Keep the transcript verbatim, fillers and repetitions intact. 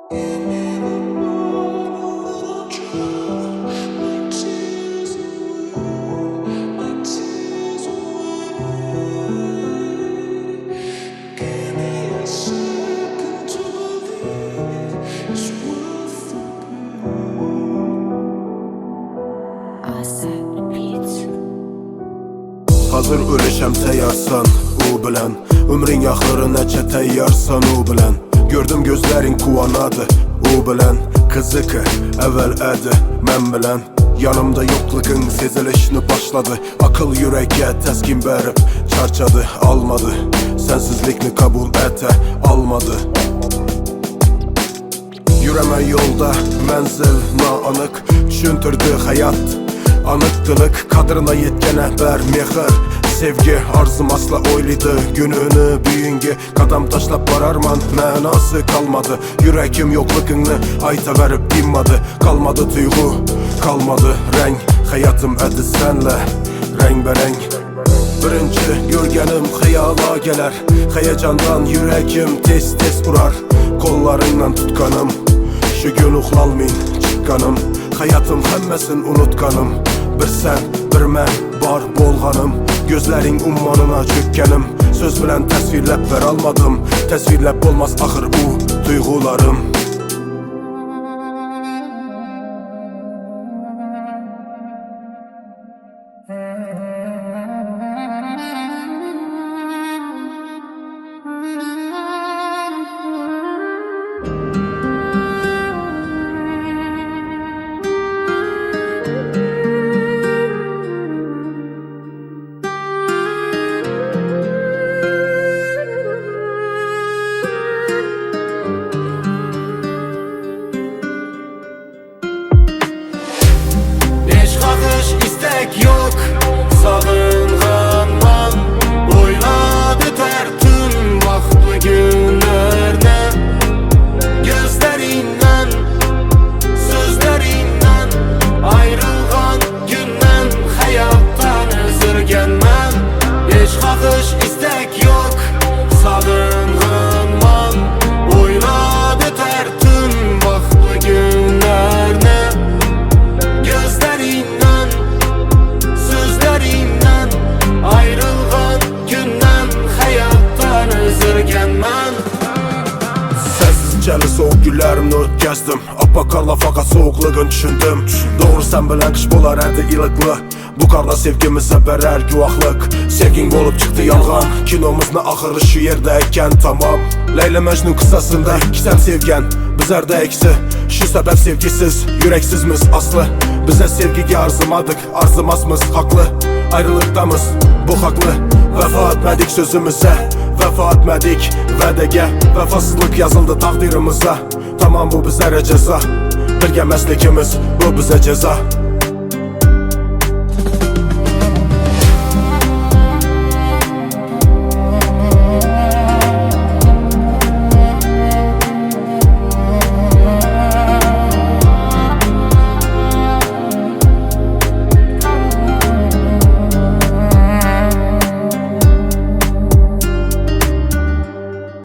Hazır ölüşəm təyarsan o bilən, ömrün axırınəcə təyyarsan o bilən. Gördüm gözlərin kuvanadı o bilən, qızı ki əvvəl ədi mən bilən. Yanımda yoxluğun sezilişini başladı, akıl yüreğe təskin verip çarçadı, almadı. Sensizlikni kabul etə almadı. Yürəmən yolda mənzil naanıq, düşüntürdü hayat anıqdılıq, kadrına yetkənə bər mexir. Sevgi arzum asla oyluydu gününü büyünge, kadam taşlap vararman mənası kalmadı. Yüreğim yoxluğunu ayta verip dinmadı, kalmadı duygu, kalmadı renk. Hayatım ədi senle renk-bereng. Birinci görgənim xəyala gələr, heyecandan yüreğim tez tez urar. Kollarından tutkanım, şu gün uxlalmayın çıqqanım. Hayatım həmməsin unutqanım, bir sen bir mən var bolğanım. Gözlərin ummanına çökkənim, söz bilən təsvirləb ver almadım. Təsvirləb olmaz axır bu duyğularım. İstek yok, sağınğanman oyladı tər tüm vaxtlı günlərdə. Gözlərindən, sözlərindən ayrılğan gündən həyatdan üzürgənmən. Heç xaxış istek yok, sağınğanman oyladı tər tüm vaxtlı günlərdə. Gözlərindən, sözlərindən ayrılğan gündən həyatdan üzürgənmən. Sessiz gəli soğuk günlərimni ötkəzdim, appakarla fakat soğukluğun düşündüm. Doğru sen bilən qış bolar ədi ilıqlı, bu qarda sevgimizə bərər güvaxlıq. Sevgin olub çıxdı yalğan, kinomuz nə axırı şu yerdəyikən tamam. Leyla Məcnun qısasında iksən sevgən, bizərdə eksi. Şu səbəb sevgisiz, yüreksizmiz aslı. Bizə sevgiyə arzumadık, arzumazmız haqlı. Ayrılıqdamız, bu haqlı. Vəfa etmədik sözümüzə, vəfa etmədik vədəgə. Vəfasızlıq yazıldı taqdirimiza, tamam bu bizlərə cəza. Birgə məslikimiz, bu bizə cəza.